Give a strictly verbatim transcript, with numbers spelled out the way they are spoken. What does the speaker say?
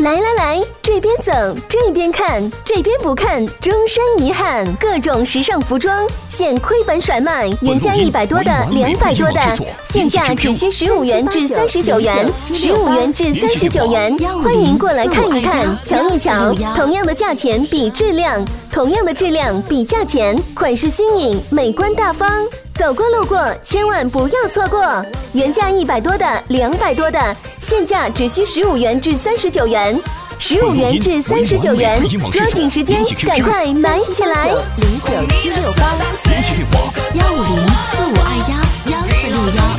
来来来，这边走，这边看，这边不看，终身遗憾。各种时尚服装现亏本甩卖，原价一百多的、两百多的，现价只需十五元至三十九元，十五元至三十九元。欢迎过来看一看，瞧一瞧。同样的价钱比质量，同样的质量比价钱，款式新颖，美观大方。走过路过，千万不要错过！原价一百多的、两百多的，现价只需十五元至三十九元，十五元至三十九元，抓紧时间，赶快买起来！ 零九七六八，幺五零四五二幺幺四六幺。